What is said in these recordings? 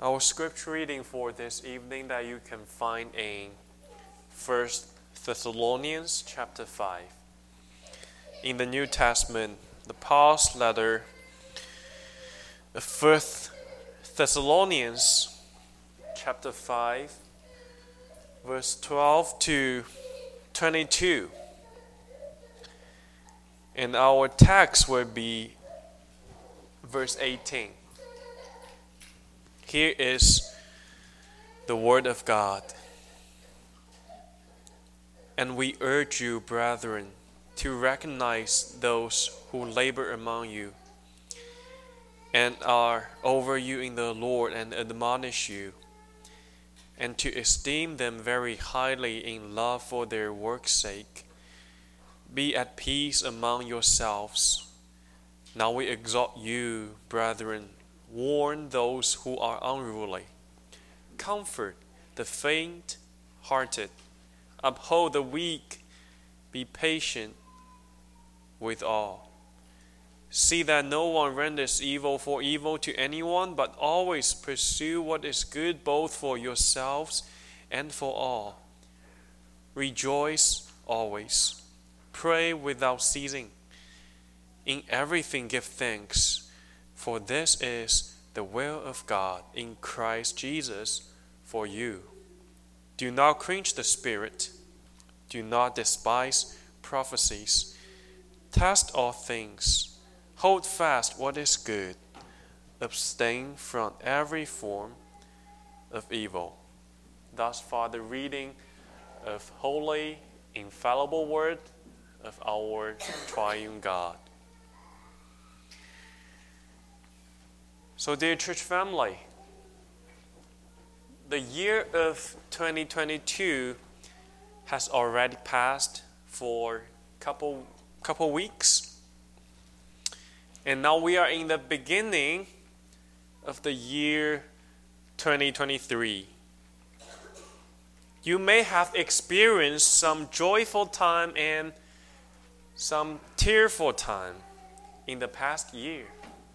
Our scripture reading for this evening that you can find in 1 Thessalonians chapter 5. In the New Testament, the Paul's letter of 1 Thessalonians chapter 5, verse 12 to 22. And our text will be verse 18. Here is the word of God. And we urge you, brethren, to recognize those who labor among you and are over you in the Lord and admonish you, and to esteem them very highly in love for their work's sake. Be at peace among yourselves. Now we exhort you, brethren, warn those who are unruly. Comfort the faint-hearted. Uphold the weak. Be patient with all. See that no one renders evil for evil to anyone, but always pursue what is good both for yourselves and for all. Rejoice always. Pray without ceasing. In everything give thanks, for this is the will of God in Christ Jesus for you. Do not quench the spirit. Do not despise prophecies. Test all things. Hold fast what is good. Abstain from every form of evil. Thus far the reading of holy, infallible word of our triune God. So, dear church family, the year of 2022 has already passed for couple weeks. And now we are in the beginning of the year 2023. You may have experienced some joyful time and some tearful time in the past year.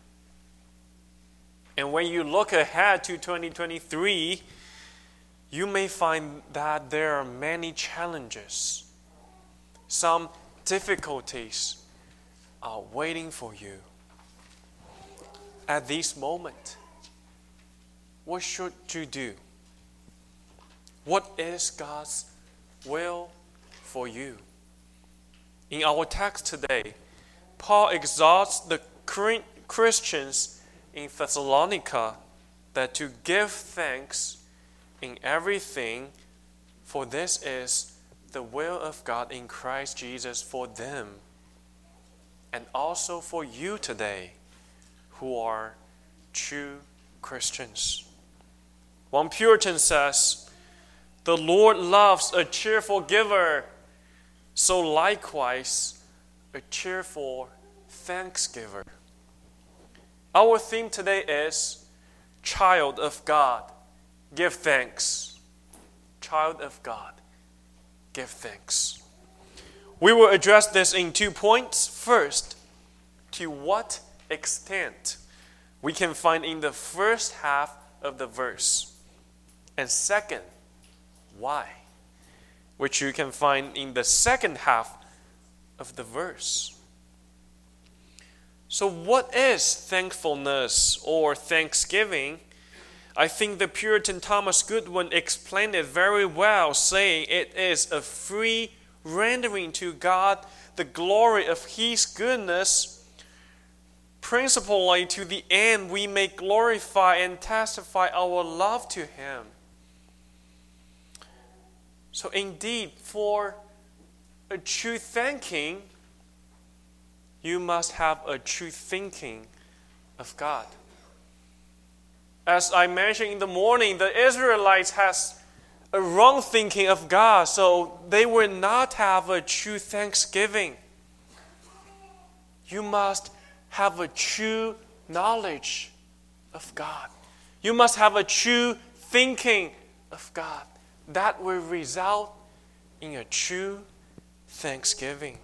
And when you look ahead to 2023, you may find that there are many challenges. Some difficulties are waiting for you. At this moment, what should you do? What is God's will for you? In our text today, Paul exhorts the Christians in Thessalonica that to give thanks in everything, for this is the will of God in Christ Jesus for them, and also for you today who are true Christians. One Puritan says, "The Lord loves a cheerful giver, so likewise a cheerful thanksgiver." Our theme today is Child of God, give thanks. Child of God, give thanks. We will address this in 2 points. First, to what extent we can find in the first half of the verse. And second, why, which you can find in the second half of the verse. So what is thankfulness or thanksgiving? I think the Puritan Thomas Goodwin explained it very well, saying it is a free rendering to God the glory of His goodness, principally to the end we may glorify and testify our love to Him. So indeed, for a true thanking, you must have a true thinking of God. As I mentioned in the morning, the Israelites has a wrong thinking of God, so they will not have a true thanksgiving. You must have a true knowledge of God. You must have a true thinking of God. That will result in a true thanksgiving.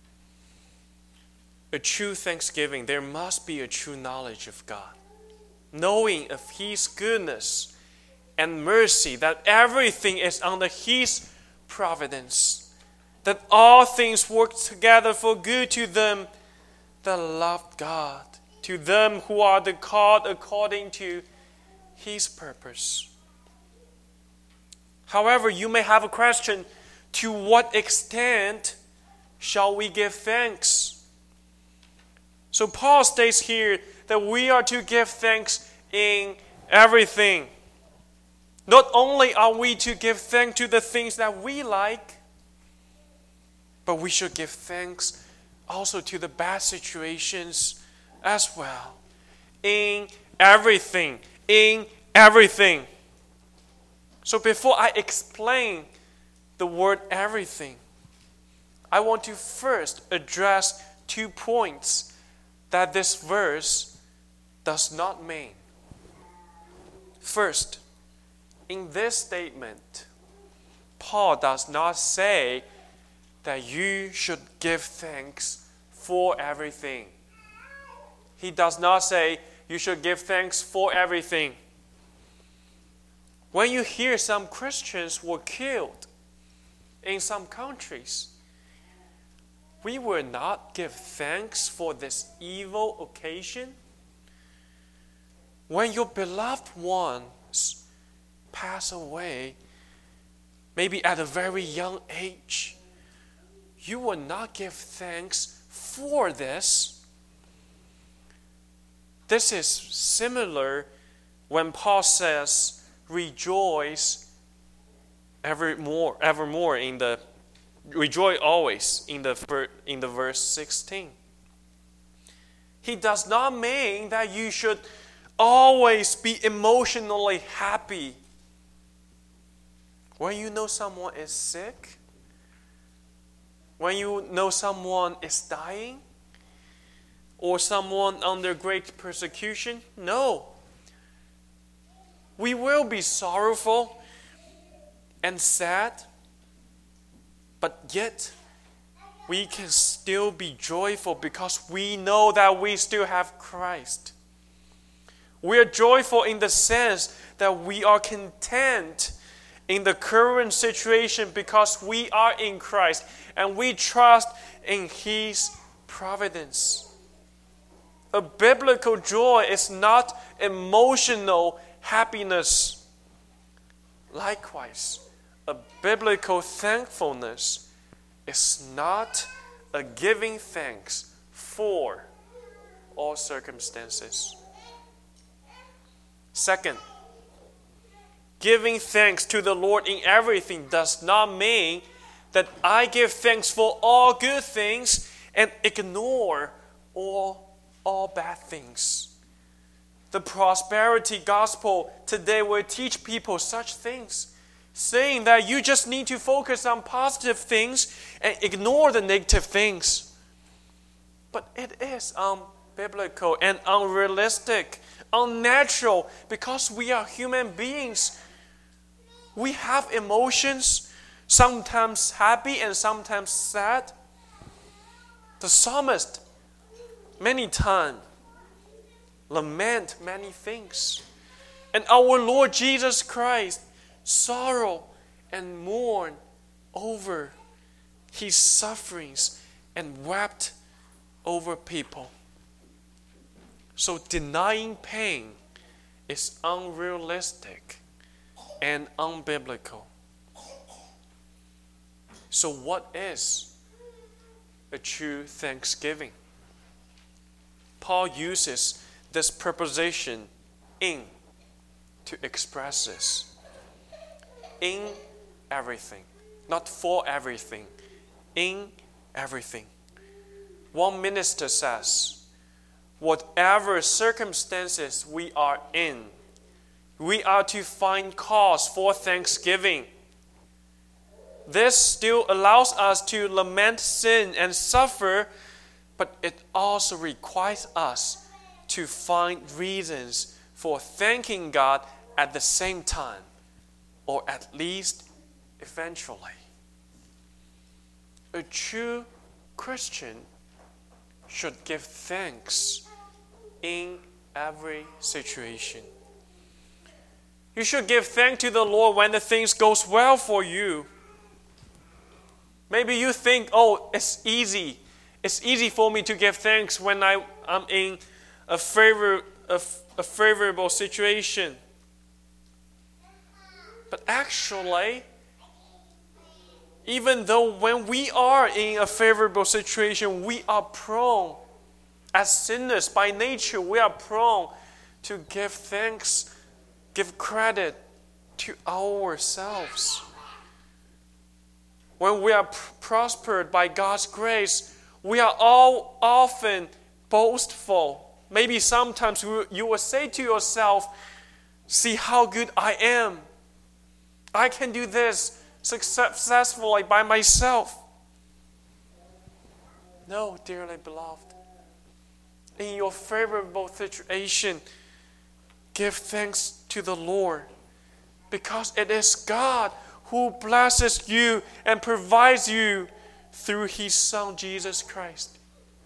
A true thanksgiving, there must be a true knowledge of God. knowing of His goodness and mercy, that everything is under His providence, that all things work together for good to them that love God, to them who are the called according to His purpose. However, you may have a question, to what extent shall we give thanks? So Paul states here that we are to give thanks in everything. Not only are we to give thanks to the things that we like, but we should give thanks also to the bad situations as well. In everything. In everything. So before I explain the word everything, I want to first address 2 points that this verse does not mean. First, in this statement, Paul does not say that you should give thanks for everything. He does not say you should give thanks for everything. When you hear some Christians were killed in some countries, we will not give thanks for this evil occasion. When your beloved ones pass away, maybe at a very young age, you will not give thanks for this. This is similar when Paul says, rejoice evermore rejoice always in the verse 16. He does not mean that you should always be emotionally happy. When you know someone is sick, when you know someone is dying, or someone under great persecution, no. We will be sorrowful and sad, but yet we can still be joyful because we know that we still have Christ. We are joyful in the sense that we are content in the current situation because we are in Christ and we trust in His providence. A biblical joy is not emotional happiness. Likewise, a biblical thankfulness is not a giving thanks for all circumstances. Second, giving thanks to the Lord in everything does not mean that I give thanks for all good things and ignore all bad things. The prosperity gospel today will teach people such things, saying that you just need to focus on positive things and ignore the negative things. But it is unbiblical and unrealistic, unnatural, because we are human beings. We have emotions, sometimes happy and sometimes sad. The psalmist many times lament many things. And our Lord Jesus Christ sorrow and mourn over His sufferings and wept over people. So denying pain is unrealistic and unbiblical. So what is a true thanksgiving? Paul uses this preposition in to express this. In everything. Not for everything. In everything. One minister says, whatever circumstances we are in, we are to find cause for thanksgiving. This still allows us to lament sin and suffer, but it also requires us to find reasons for thanking God at the same time, or at least eventually. A true Christian should give thanks in every situation. You should give thanks to the Lord when the things goes well for you. Maybe you think, oh, it's easy. It's easy for me to give thanks when I'm in a favorable situation. But actually, even though when we are in a favorable situation, we are prone, as sinners by nature, we are prone to give thanks, give credit to ourselves. When we are prospered by God's grace, we are all often boastful. Maybe sometimes you will say to yourself, see how good I am. I can do this successfully by myself. No, dearly beloved. In your favorable situation, give thanks to the Lord, because it is God who blesses you and provides you through His Son, Jesus Christ.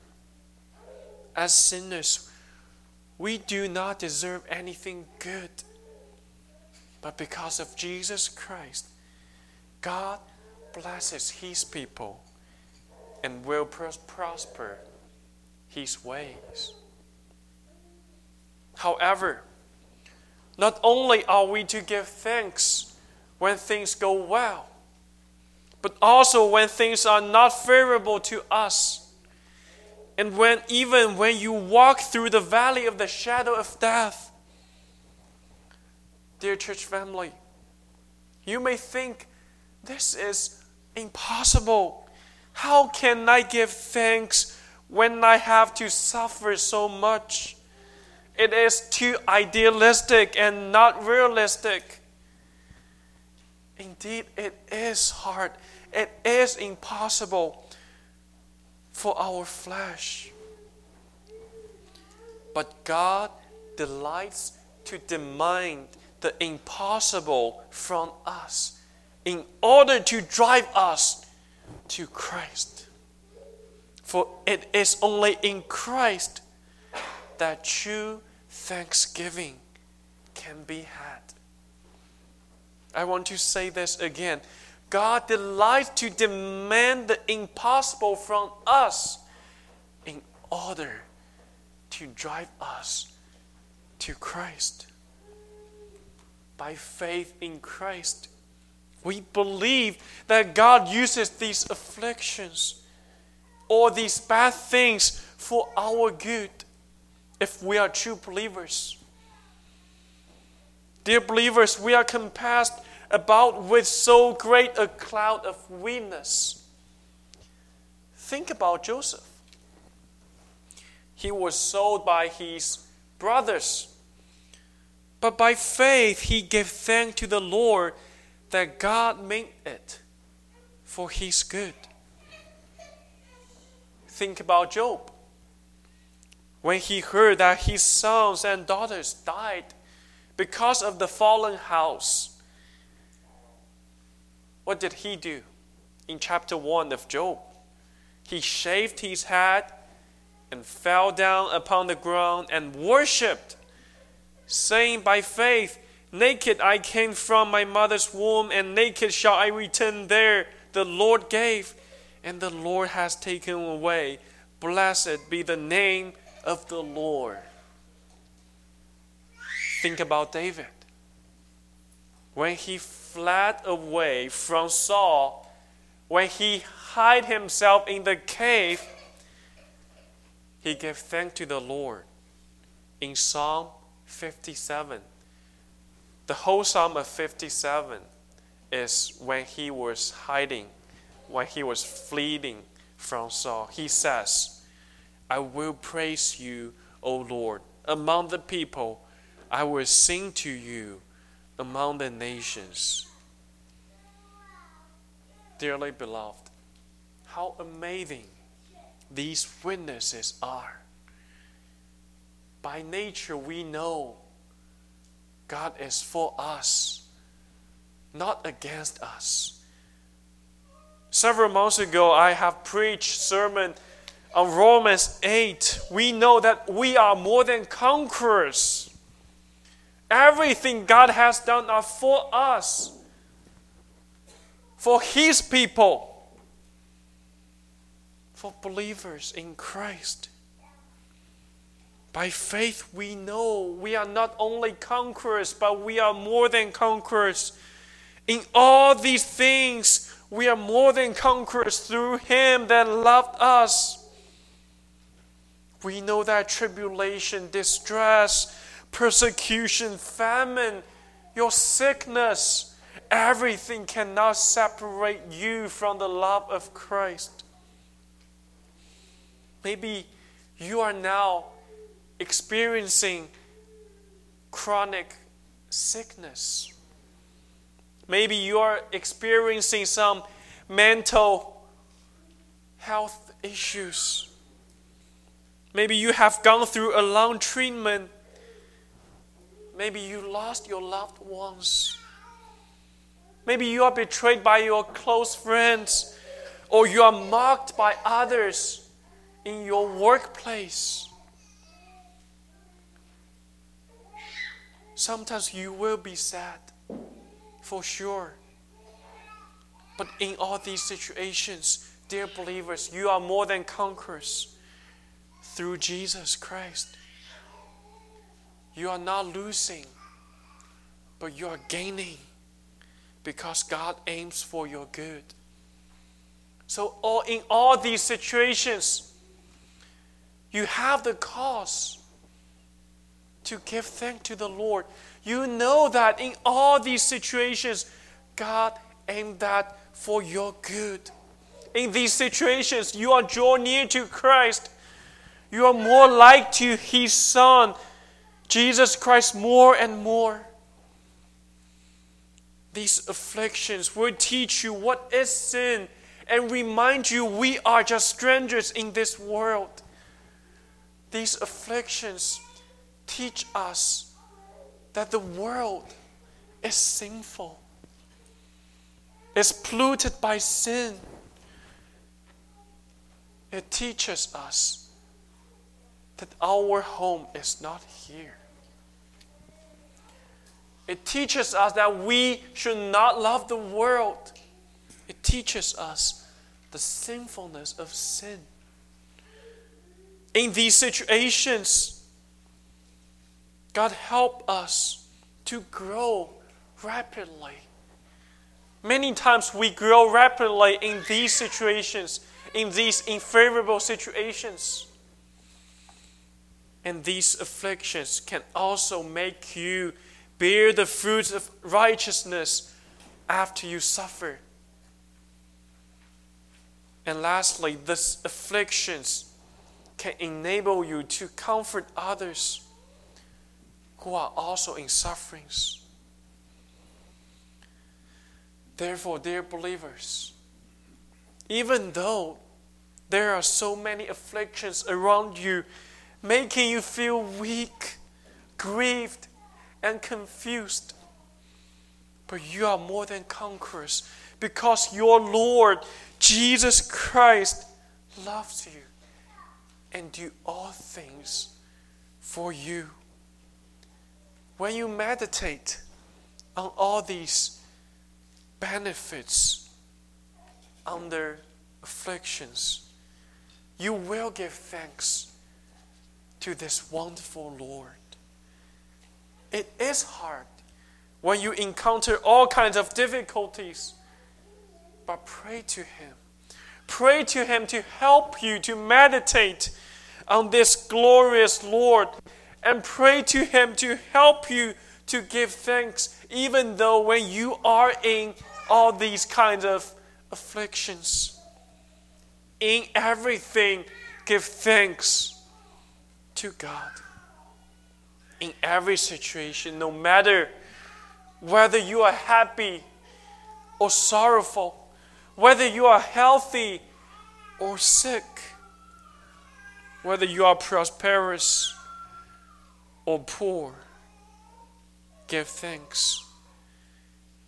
As sinners, we do not deserve anything good. But because of Jesus Christ, God blesses His people and will prosper His ways. However, not only are we to give thanks when things go well, but also when things are not favorable to us. And even when you walk through the valley of the shadow of death. Dear church family, you may think, this is impossible. How can I give thanks when I have to suffer so much? It is too idealistic and not realistic. Indeed, it is hard. It is impossible for our flesh. But God delights to demand the impossible from us in order to drive us to Christ. For it is only in Christ that true thanksgiving can be had. I want to say this again. God delights to demand the impossible from us in order to drive us to Christ. By faith in Christ, we believe that God uses these afflictions or these bad things for our good if we are true believers. Dear believers, we are compassed about with so great a cloud of witness. Think about Joseph. He was sold by his brothers, but by faith he gave thanks to the Lord that God made it for his good. Think about Job. When he heard that his sons and daughters died because of the fallen house, what did he do? In chapter 1 of Job, he shaved his head and fell down upon the ground and worshipped, saying, by faith, naked I came from my mother's womb, and naked shall I return there. The Lord gave, and the Lord has taken away. Blessed be the name of the Lord. Think about David. When he fled away from Saul, when he hid himself in the cave, he gave thanks to the Lord. In Psalm 57, the whole Psalm of 57 is when he was hiding, when he was fleeing from Saul. He says, I will praise you, O Lord, among the people. I will sing to you among the nations. Dearly beloved, how amazing these witnesses are. By nature, we know God is for us, not against us. Several months ago, I have preached a sermon On Romans 8, we know that we are more than conquerors. Everything God has done are for us, for His people, for believers in Christ. By faith we know we are not only conquerors, but we are more than conquerors. In all these things, we are more than conquerors through Him that loved us. We know that tribulation, distress, persecution, famine, your sickness, everything cannot separate you from the love of Christ. Maybe you are now experiencing chronic sickness. Maybe you are experiencing some mental health issues. Maybe you have gone through a long treatment. Maybe you lost your loved ones. Maybe you are betrayed by your close friends, or you are mocked by others in your workplace. Sometimes you will be sad, for sure. But in all these situations, dear believers, you are more than conquerors through Jesus Christ. You are not losing, but you are gaining because God aims for your good. So in all these situations, you have the cause to give thanks to the Lord. You know that in all these situations, God aimed that for your good. In these situations, you are drawn near to Christ. You are more like to His Son, Jesus Christ, more and more. These afflictions will teach you what is sin and remind you we are just strangers in this world. These afflictions teach us that the world is sinful, is polluted by sin. It teaches us that our home is not here. It teaches us that we should not love the world. It teaches us the sinfulness of sin. In these situations, God help us to grow rapidly. Many times we grow rapidly in these situations, in these unfavorable situations. And these afflictions can also make you bear the fruits of righteousness after you suffer. And lastly, these afflictions can enable you to comfort others who are also in sufferings. Therefore, dear believers, even though there are so many afflictions around you, making you feel weak, grieved, and confused, but you are more than conquerors because your Lord Jesus Christ loves you and do all things for you. When you meditate on all these benefits under afflictions, you will give thanks to this wonderful Lord. It is hard when you encounter all kinds of difficulties, but pray to Him. Pray to Him to help you to meditate on this glorious Lord, and pray to Him to help you to give thanks even though when you are in all these kinds of afflictions. In everything, give thanks to God. In every situation, no matter whether you are happy or sorrowful, whether you are healthy or sick, whether you are prosperous or poor, give thanks.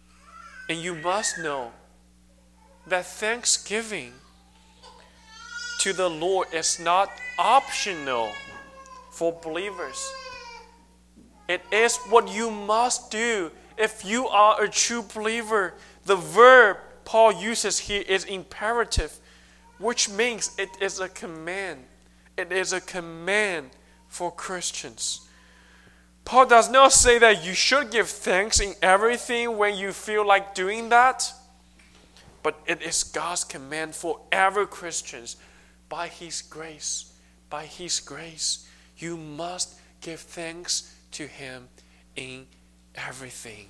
And you must know that thanksgiving to the Lord is not optional for believers. It is what you must do if you are a true believer. The verb Paul uses here is imperative, which means it is a command. It is a command for Christians. Paul does not say that you should give thanks in everything when you feel like doing that, but it is God's command for every Christian. By His grace, you must give thanks to Him in everything.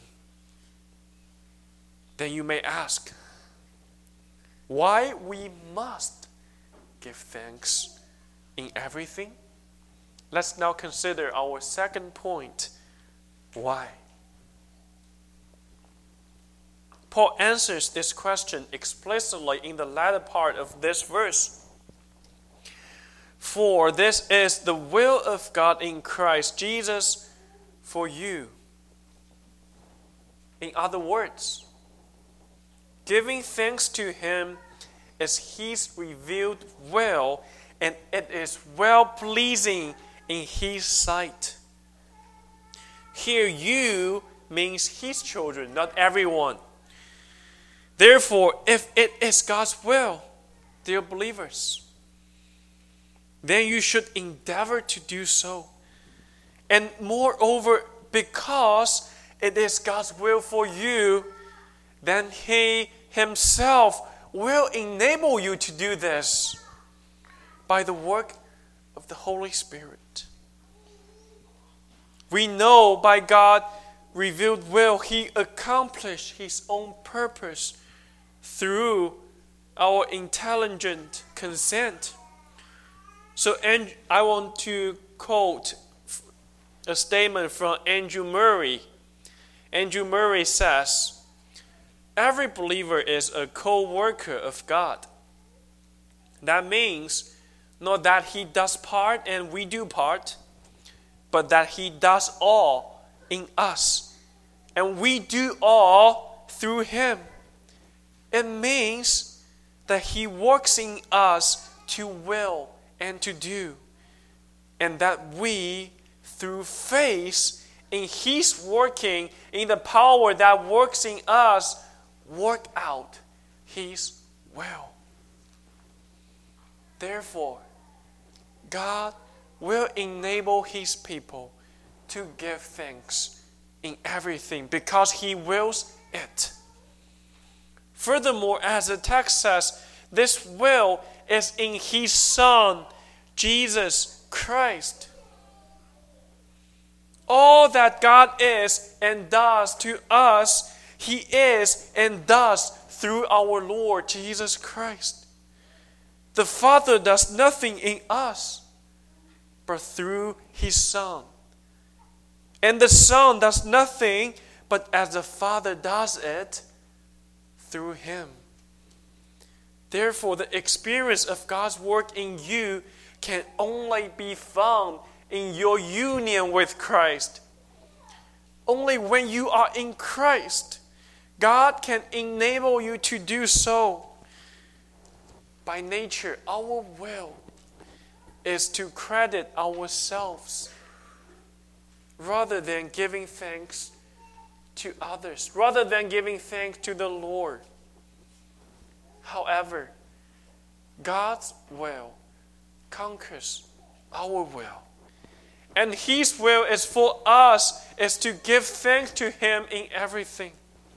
Then you may ask, why we must give thanks in everything? Let's now consider our second point. Why? Paul answers this question explicitly in the latter part of this verse. For this is the will of God in Christ Jesus for you. In other words, giving thanks to Him is His revealed will, and it is well-pleasing in His sight. Here, you means His children, not everyone. Therefore, if it is God's will, dear believers, then you should endeavor to do so. And moreover, because it is God's will for you, then He Himself will enable you to do this by the work of the Holy Spirit. We know by God's revealed will, He accomplished His own purpose through our intelligent consent. So I want to quote a statement from Andrew Murray. Andrew Murray says, every believer is a co-worker of God. That means not that He does part and we do part, but that He does all in us, and we do all through Him. It means that He works in us to will and to do, and that we, through faith in His working, in the power that works in us, work out His will. Therefore, God will enable His people to give thanks in everything because He wills it. Furthermore, as the text says, this will is in His Son, Jesus Christ. All that God is and does to us, He is and does through our Lord Jesus Christ. The Father does nothing in us but through His Son. And the Son does nothing but as the Father does it through Him. Therefore, the experience of God's work in you can only be found in your union with Christ. Only when you are in Christ, God can enable you to do so. By nature, our will is to credit ourselves rather than giving thanks to others, rather than giving thanks to the Lord. However, God's will conquers our will. And His will is for us is to give thanks to Him in everything.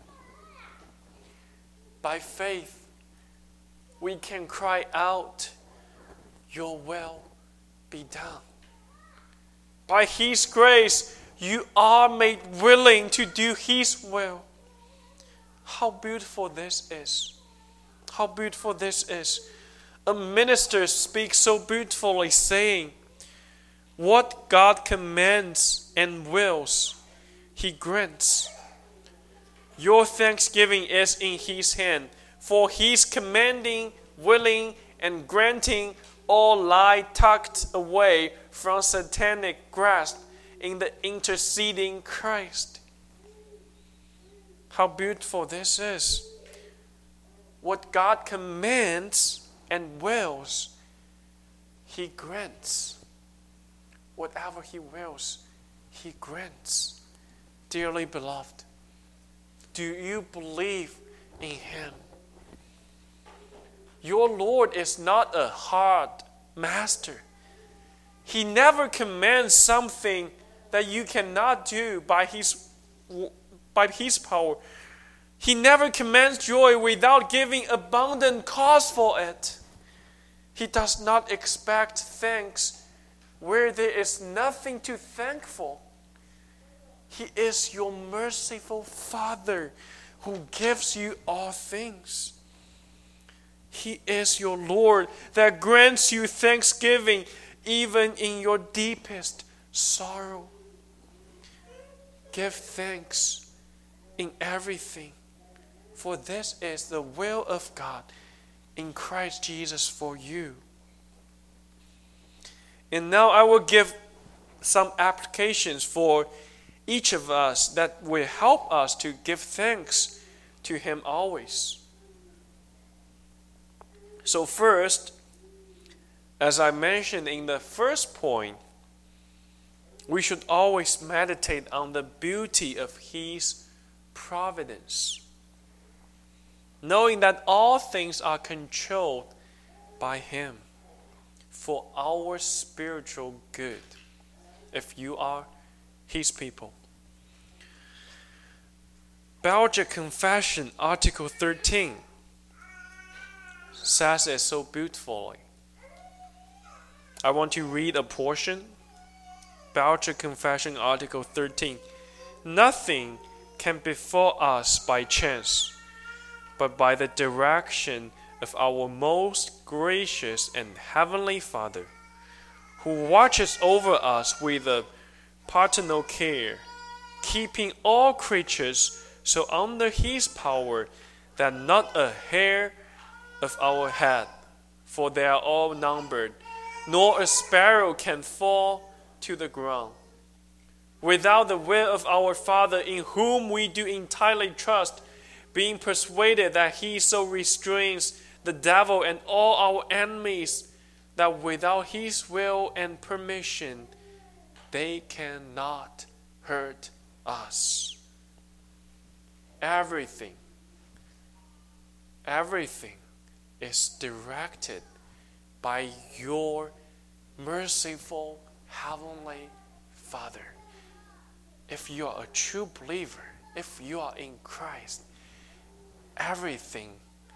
By faith, we can cry out, your will be done. By His grace, you are made willing to do His will. How beautiful this is. How beautiful this is. A minister speaks so beautifully, saying, what God commands and wills, He grants. Your thanksgiving is in His hand, for His commanding, willing, and granting all lie tucked away from satanic grasp in the interceding Christ. How beautiful this is. What God commands and wills, He grants. Whatever He wills, He grants. Dearly beloved, do you believe in Him? Your Lord is not a hard master. He never commands something that you cannot do by His power. He never commands joy without giving abundant cause for it. He does not expect thanks where there is nothing to thank for. He is your merciful Father who gives you all things. He is your Lord that grants you thanksgiving even in your deepest sorrow. Give thanks in everything, for this is the will of God in Christ Jesus for you. And now I will give some applications for each of us that will help us to give thanks to Him always. So first, as I mentioned in the first point, we should always meditate on the beauty of His providence, knowing that all things are controlled by Him for our spiritual good, if you are His people. Belgic Confession, Article 13, says it so beautifully. I want to read a portion. Belgic Confession, Article 13. Nothing can befall us by chance, but by the direction of our most gracious and heavenly Father, who watches over us with a paternal care, keeping all creatures so under His power that not a hair of our head, for they are all numbered, nor a sparrow can fall to the ground, without the will of our Father, in whom we do entirely trust, being persuaded that He so restrains the devil and all our enemies, that without His will and permission, they cannot hurt us. Everything is directed by your merciful Heavenly Father. If you are a true believer, if you are in Christ, everything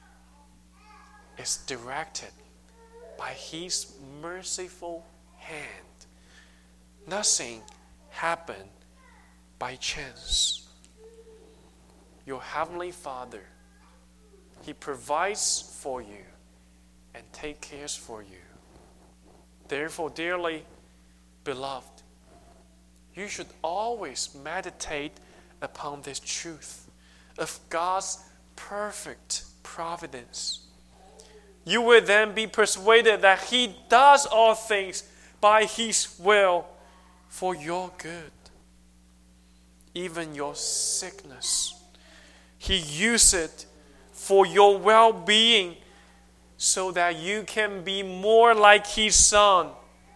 is directed by His merciful hand. Nothing happened by chance. Your Heavenly Father, He provides for you and takes care for you. Therefore, dearly beloved, you should always meditate upon this truth of God's perfect providence. You will then be persuaded that He does all things by His will for your good. Even your sickness, He uses it for your well-being so that you can be more like His Son.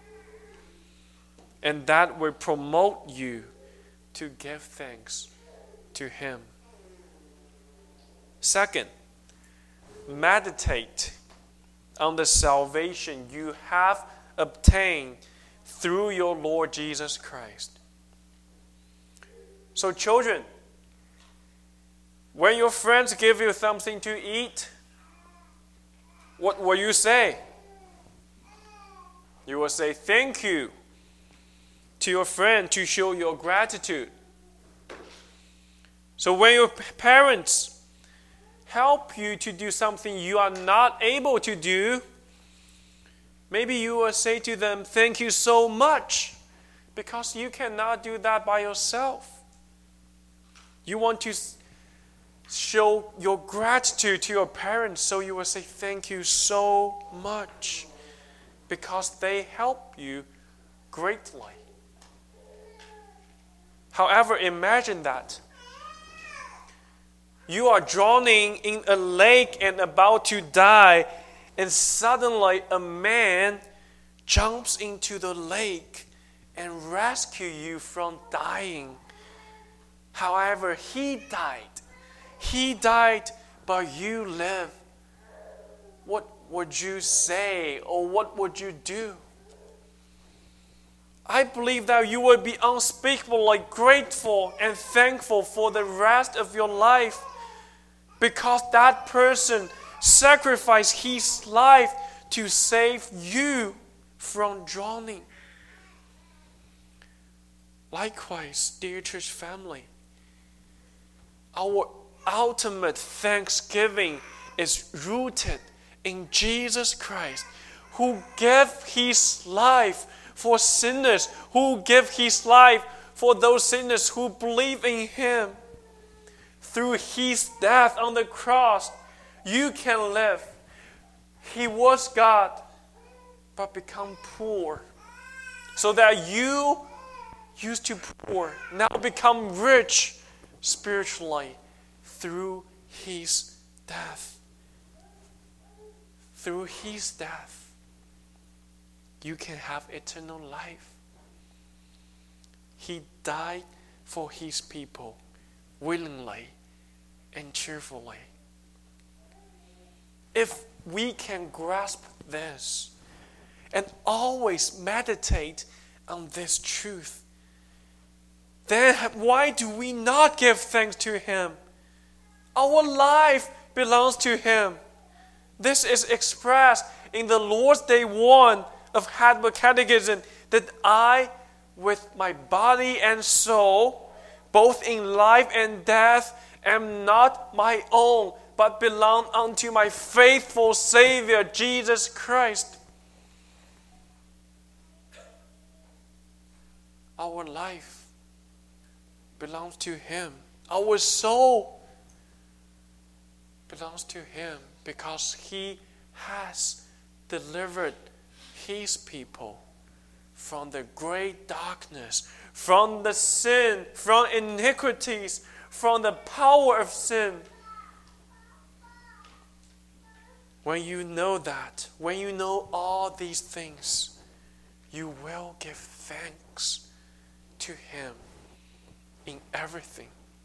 And that will promote you to give thanks to Him. Second, meditate on the salvation you have obtained through your Lord Jesus Christ. So children, when your friends give you something to eat, what will you say? You will say thank you to your friend to show your gratitude. So when your parents help you to do something you are not able to do, maybe you will say to them, thank you so much, because you cannot do that by yourself. You want to show your gratitude to your parents, so you will say thank you so much, because they help you greatly. However, imagine that you are drowning in a lake and about to die, and suddenly a man jumps into the lake and rescue you from dying. However, He died. He died, but you live. What would you say, or what would you do? I believe that you will be unspeakably grateful and thankful for the rest of your life, because that person sacrificed his life to save you from drowning. Likewise, dear church family, our ultimate thanksgiving is rooted in Jesus Christ, who gave His life for sinners, who gave His life for those sinners who believe in Him. Through His death on the cross, you can live. He was God, but become poor, so that you used to poor now become rich spiritually through His death. Through His death, you can have eternal life. He died for His people willingly and cheerfully. If we can grasp this and always meditate on this truth, then why do we not give thanks to Him? Our life belongs to Him. This is expressed in the Lord's Day 1 of Heidelberg Catechism, that I, with my body and soul, both in life and death, am not my own, but belong unto my faithful Savior, Jesus Christ. Our life belongs to Him. Our soul belongs to Him, because He has delivered His people from the great darkness, from the sin, from iniquities, from the power of sin. When you know that, when you know all these things, you will give thanks to Him in everything.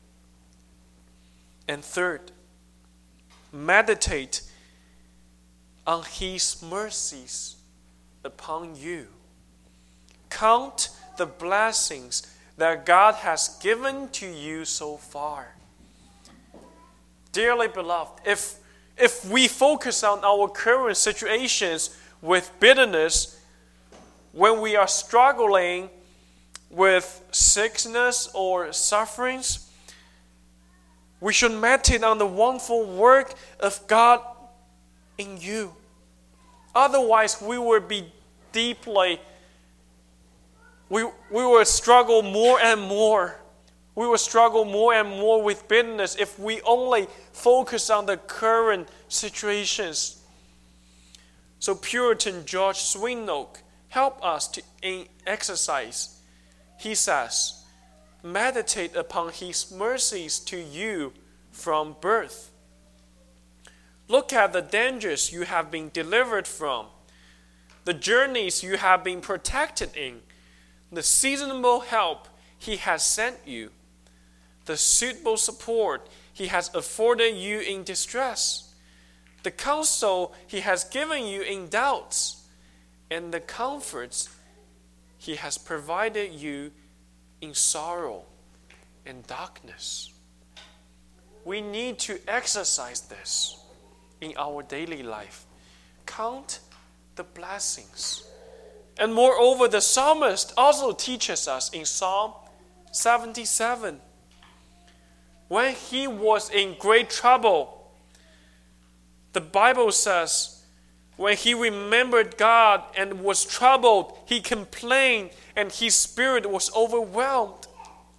And third, meditate on His mercies upon you. Count the blessings that God has given to you so far. Dearly beloved, if we focus on our current situations with bitterness, when we are struggling with sickness or sufferings, we should meditate on the wonderful work of God in you. Otherwise, we will be deeply, we will struggle more and more. We will struggle more and more with bitterness if we only focus on the current situations. So Puritan George Swinnock helped us in exercise. He says, meditate upon His mercies to you from birth. Look at the dangers you have been delivered from, the journeys you have been protected in, the seasonable help He has sent you, the suitable support He has afforded you in distress, the counsel He has given you in doubts, and the comforts He has provided you in sorrow and darkness. We need to exercise this in our daily life. Count the blessings. And moreover, the psalmist also teaches us in Psalm 77. When he was in great trouble, the Bible says, when he remembered God and was troubled, he complained and his spirit was overwhelmed.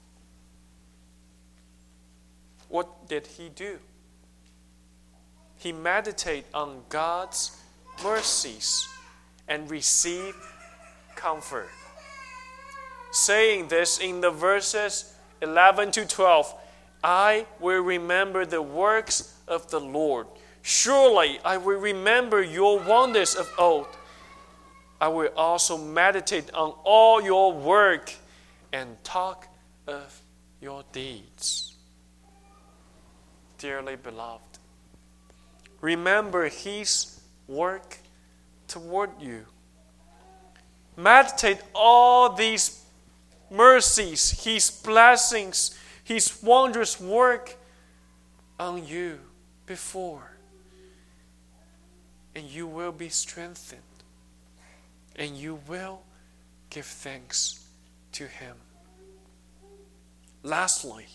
What did he do? He meditated on God's mercies and received comfort. Saying this in the verses 11 to 12, I will remember the works of the Lord. Surely I will remember your wonders of old. I will also meditate on all your work and talk of your deeds. Dearly beloved, remember His work toward you. Meditate all these mercies, His blessings, His wondrous work on you before. And you will be strengthened. And you will give thanks to Him. Lastly,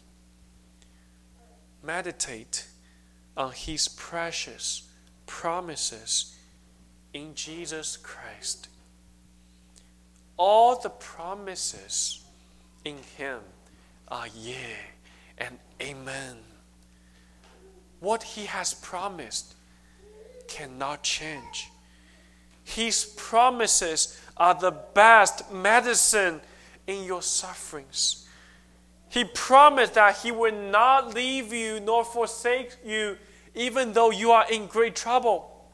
meditate on His precious promises in Jesus Christ. All the promises in Him are yea and amen. What He has promised cannot change. His promises are the best medicine in your sufferings. He promised that He will not leave you nor forsake you even though you are in great trouble.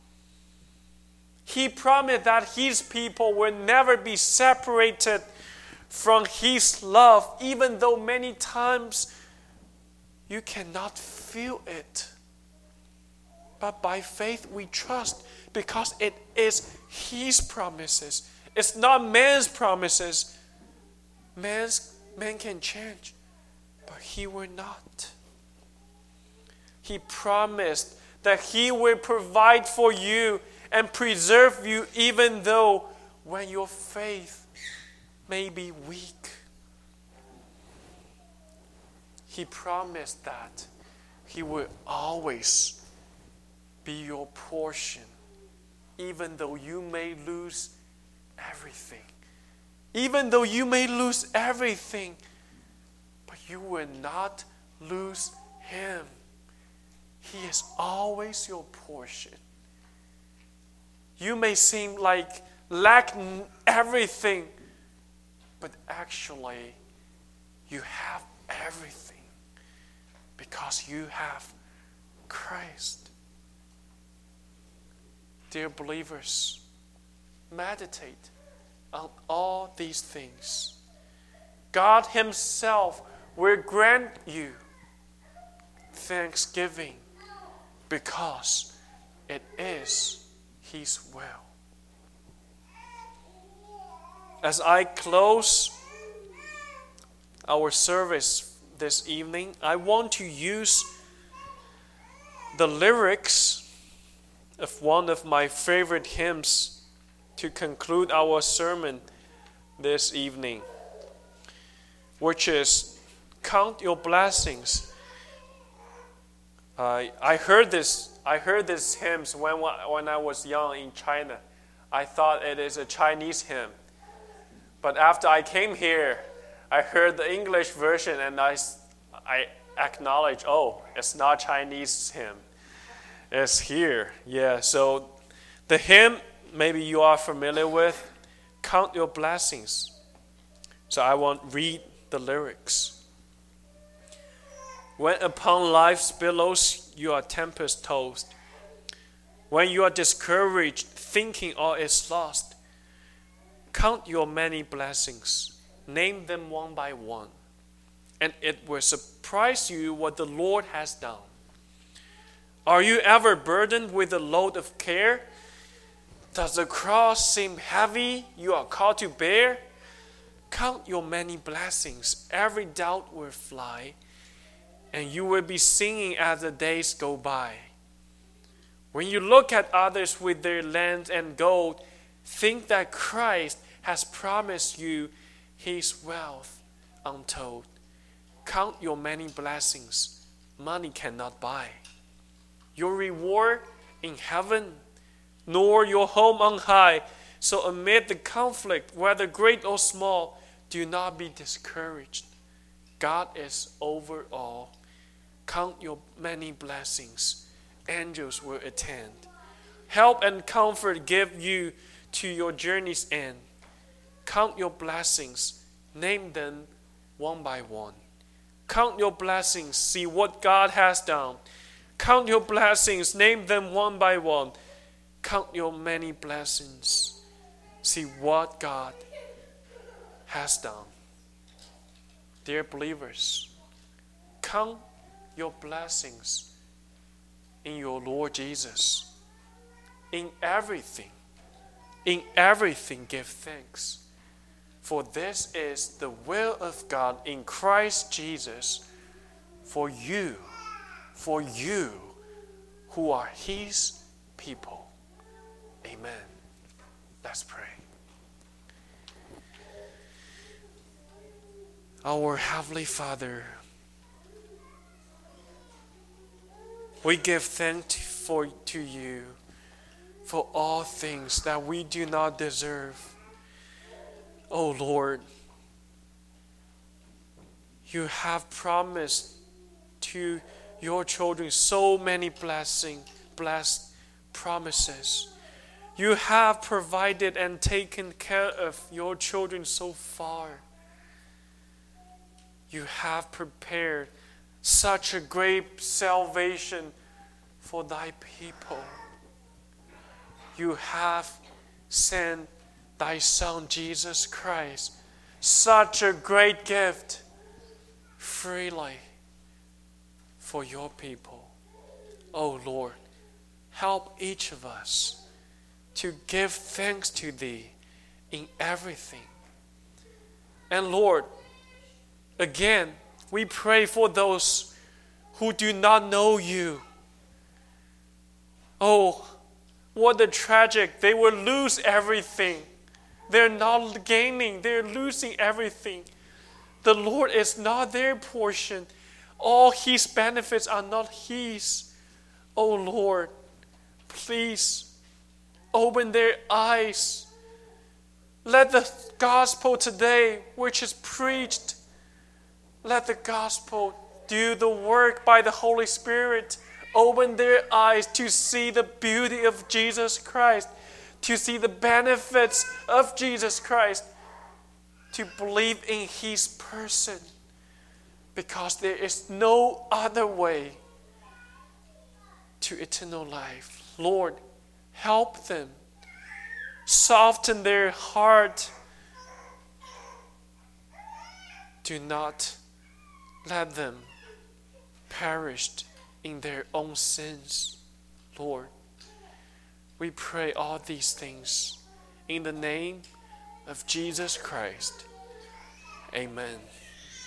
He promised that His people will never be separated from His love even though many times you cannot feel it. But by faith we trust because it is His promises. It's not man's promises. Man can change, but He will not. He promised that He will provide for you and preserve you even though when your faith may be weak. He promised that He will always be your portion, even though you may lose everything. Even though you may lose everything, but you will not lose Him. He is always your portion. You may seem like lack everything, but actually you have everything because you have Christ. Dear believers, meditate on all these things. God Himself will grant you thanksgiving because it is His will. As I close our service this evening, I want to use the lyrics of one of my favorite hymns to conclude our sermon this evening, which is "Count Your Blessings." I heard this hymn when I was young in China. I thought it is a Chinese hymn, but after I came here, I heard the English version, and I acknowledged, it's not Chinese hymn. It's here. Yeah, so the hymn maybe you are familiar with, "Count Your Blessings." So I want to read the lyrics. When upon life's billows you are tempest-tossed, when you are discouraged, thinking all is lost, count your many blessings, name them one by one, and it will surprise you what the Lord has done. Are you ever burdened with a load of care? Does the cross seem heavy you are called to bear? Count your many blessings, every doubt will fly, and you will be singing as the days go by. When you look at others with their lands and gold, think that Christ has promised you His wealth untold. Count your many blessings, money cannot buy. Your reward in heaven, nor your home on high. So amid the conflict, whether great or small, do not be discouraged. God is over all. Count your many blessings. Angels will attend. Help and comfort give you to your journey's end. Count your blessings. Name them one by one. Count your blessings. See what God has done. Count your blessings, name them one by one. Count your many blessings. see what God has done. Dear believers, count your blessings in your Lord Jesus. In everything give thanks. For this is the will of God in Christ Jesus for you who are His people. Amen. Let's pray. Our Heavenly Father, we give thanks to you for all things that we do not deserve. Oh Lord, you have promised to your children so many blessed promises. You have provided and taken care of your children so far. You have prepared such a great salvation for thy people. You have sent thy Son Jesus Christ, such a great gift, freely for your people. Oh Lord, help each of us to give thanks to thee in everything. And Lord, again, we pray for those who do not know you. Oh, what a tragic. They will lose everything. They're not gaining. They're losing everything. The Lord is not their portion. All His benefits are not His. Oh Lord, please open their eyes. Let the gospel today, which is preached, let the gospel do the work by the Holy Spirit. Open their eyes to see the beauty of Jesus Christ, to see the benefits of Jesus Christ, to believe in His person, because there is no other way to eternal life. Lord, help them. Soften their heart. Do not let them perish in their own sins. Lord, we pray all these things in the name of Jesus Christ. Amen.